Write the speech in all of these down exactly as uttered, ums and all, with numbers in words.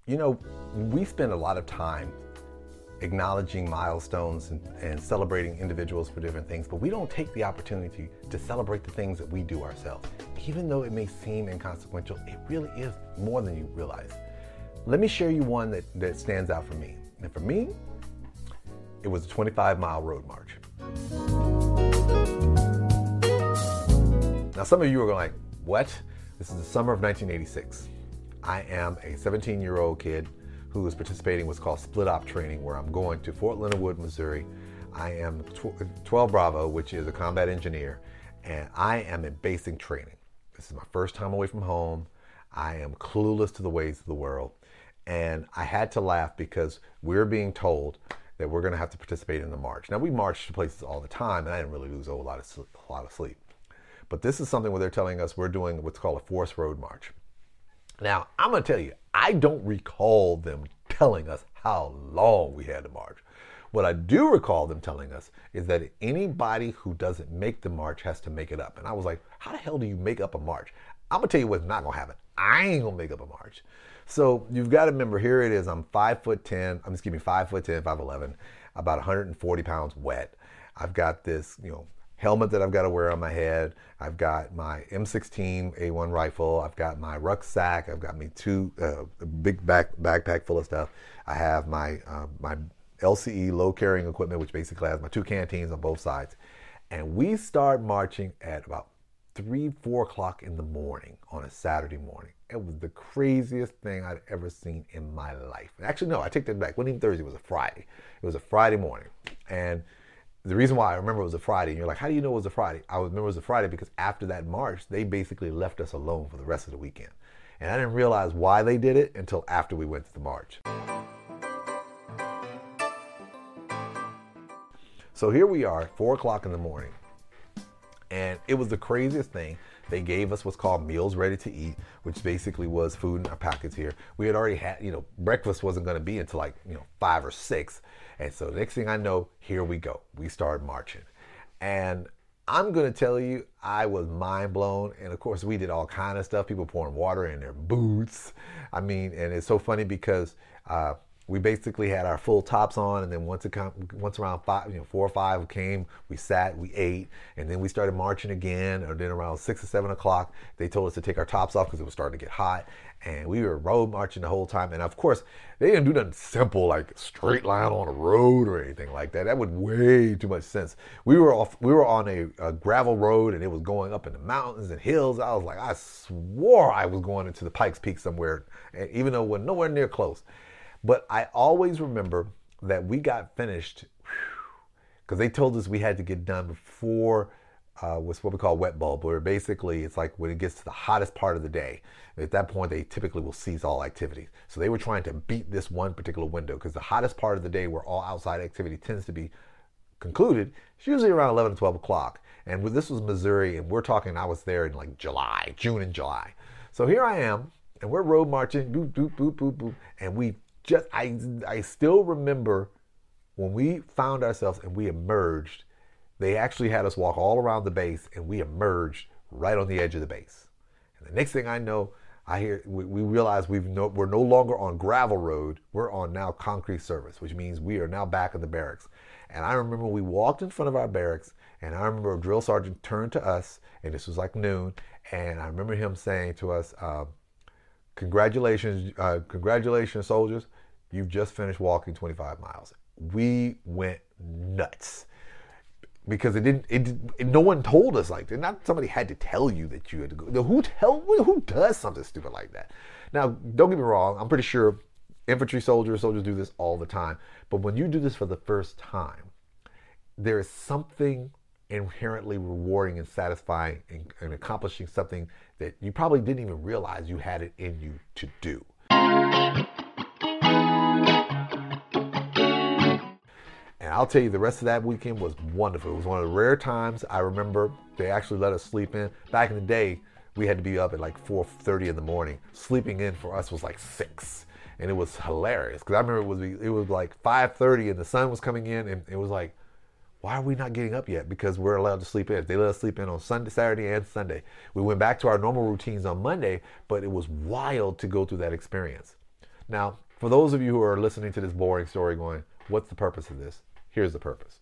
You know, we spend a lot of time acknowledging milestones and, and celebrating individuals for different things, but we don't take the opportunity to celebrate the things that we do ourselves. Even though it may seem inconsequential, it really is more than you realize. Let me share you one that, that stands out for me. And for me, it was a twenty-five mile road march. Now, some of you are going like, what? This is the summer of nineteen eighty-six. I am a seventeen year old kid who is participating in what's called split op training, where I'm going to Fort Leonard Wood, Missouri. I am twelve Bravo, which is a combat engineer, and I am in basic training. This is my first time away from home. I am clueless to the ways of the world. And I had to laugh because we're being told that we're gonna have to participate in the march. Now, we march to places all the time, and I didn't really lose a whole lot of, sleep, a lot of sleep. But this is something where they're telling us we're doing what's called a forced road march. Now, I'm gonna tell you, I don't recall them telling us how long we had to march. What I do recall them telling us is that anybody who doesn't make the march has to make it up. And I was like, how the hell do you make up a march? I'm gonna tell you what's not gonna happen. I ain't gonna make up a march. So you've got to remember, here it is. I'm five foot ten. I'm excuse me, five foot ten, five eleven, about one hundred forty pounds wet. I've got this, you know, helmet that I've got to wear on my head. I've got my M sixteen A one rifle. I've got my rucksack. I've got me two uh, big back backpack full of stuff. I have my uh, my L C E low carrying equipment, which basically has my two canteens on both sides. And we start marching at about three, four o'clock in the morning on a Saturday morning. It was the craziest thing I'd ever seen in my life. Actually, no, I take that back. It wasn't even Thursday, it was a Friday. It was a Friday morning. And the reason why I remember it was a Friday, and you're like, how do you know it was a Friday? I remember it was a Friday because after that march, they basically left us alone for the rest of the weekend. And I didn't realize why they did it until after we went to the march. So here we are, four o'clock in the morning. And it was the craziest thing. They gave us what's called meals ready to eat, which basically was food in our packets here. We had already had, you know, breakfast wasn't going to be until like, you know, five or six. And so the next thing I know, here we go. We started marching. And I'm going to tell you, I was mind blown. And of course, we did all kind of stuff. People pouring water in their boots. I mean, and it's so funny because uh, we basically had our full tops on, and then once it come, once around five, you know, four or five came, we sat, we ate, and then we started marching again. Or then around six or seven o'clock, they told us to take our tops off because it was starting to get hot, and we were road marching the whole time. And of course, they didn't do nothing simple like straight line on a road or anything like that. That would way too much sense. We were off, we were on a, a gravel road, and it was going up in the mountains and hills. I was like, I swore I was going into the Pikes Peak somewhere, even though we're nowhere near close. But I always remember that we got finished because they told us we had to get done before uh, what's what we call wet bulb, where basically it's like when it gets to the hottest part of the day. At that point, they typically will cease all activity. So they were trying to beat this one particular window because the hottest part of the day where all outside activity tends to be concluded is usually around eleven to twelve o'clock. And this was Missouri, and we're talking, I was there in like July, June and July. So here I am, and we're road marching, boop, boop, boop, boop, boop, and we Just I I still remember when we found ourselves and we emerged, they actually had us walk all around the base, and we emerged right on the edge of the base. And the next thing I know, I hear we, we realize we've no, we're no longer on gravel road. We're on now concrete surface, which means we are now back in the barracks. And I remember we walked in front of our barracks, and I remember a drill sergeant turned to us, and this was like noon, and I remember him saying to us, uh, Congratulations, uh, congratulations, soldiers. You've just finished walking twenty-five miles. We went nuts because it didn't, it, it no one told us like that. Not somebody had to tell you that you had to go. Who tell, who does something stupid like that? Now, don't get me wrong. I'm pretty sure infantry soldiers, soldiers do this all the time. But when you do this for the first time, there is something inherently rewarding and satisfying in, in accomplishing something that you probably didn't even realize you had it in you to do. And I'll tell you, the rest of that weekend was wonderful. It was one of the rare times I remember they actually let us sleep in. Back in the day, we had to be up at like four thirty in the morning. Sleeping in for us was like six. And it was hilarious because I remember it was it was like five thirty and the sun was coming in, and it was like, why are we not getting up yet? Because we're allowed to sleep in. They let us sleep in on Sunday, Saturday, and Sunday. We went back to our normal routines on Monday, but it was wild to go through that experience. Now, for those of you who are listening to this boring story going, what's the purpose of this? Here's the purpose.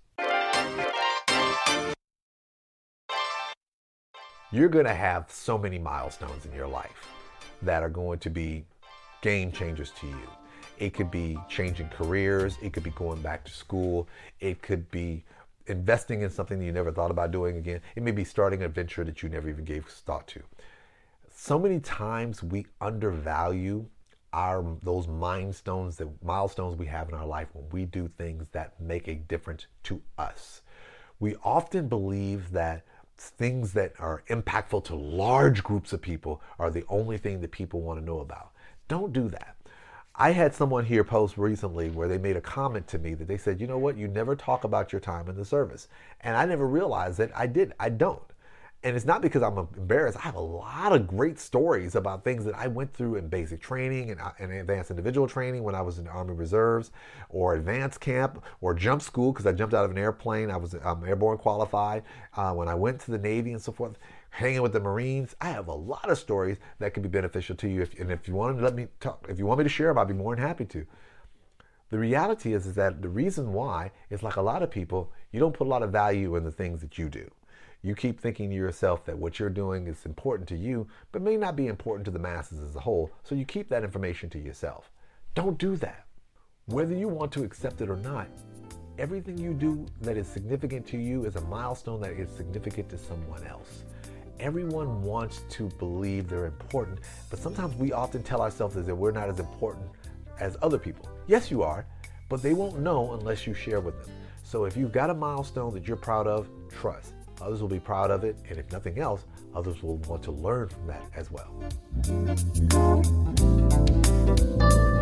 You're going to have so many milestones in your life that are going to be game changers to you. It could be changing careers. It could be going back to school. It could be investing in something that you never thought about doing again. It may be starting a venture that you never even gave thought to. So many times we undervalue our those milestones, the milestones we have in our life when we do things that make a difference to us. We often believe that things that are impactful to large groups of people are the only thing that people want to know about. Don't do that. I had someone here post recently where they made a comment to me that they said, you know what, you never talk about your time in the service. And I never realized that I did. I don't. And it's not because I'm embarrassed. I have a lot of great stories about things that I went through in basic training and, and advanced individual training when I was in the Army Reserves, or advanced camp, or jump school because I jumped out of an airplane. I was um, airborne qualified. Uh, when I went to the Navy and so forth, hanging with the Marines. I have a lot of stories that can be beneficial to you. If, and if you want to let me talk, if you want me to share them, I'd be more than happy to. The reality is, is that the reason why is, like a lot of people, you don't put a lot of value in the things that you do. You keep thinking to yourself that what you're doing is important to you, but may not be important to the masses as a whole, so you keep that information to yourself. Don't do that. Whether you want to accept it or not, everything you do that is significant to you is a milestone that is significant to someone else. Everyone wants to believe they're important, but sometimes we often tell ourselves that we're not as important as other people. Yes, you are, but they won't know unless you share with them. So if you've got a milestone that you're proud of, trust. Others will be proud of it, and if nothing else, others will want to learn from that as well.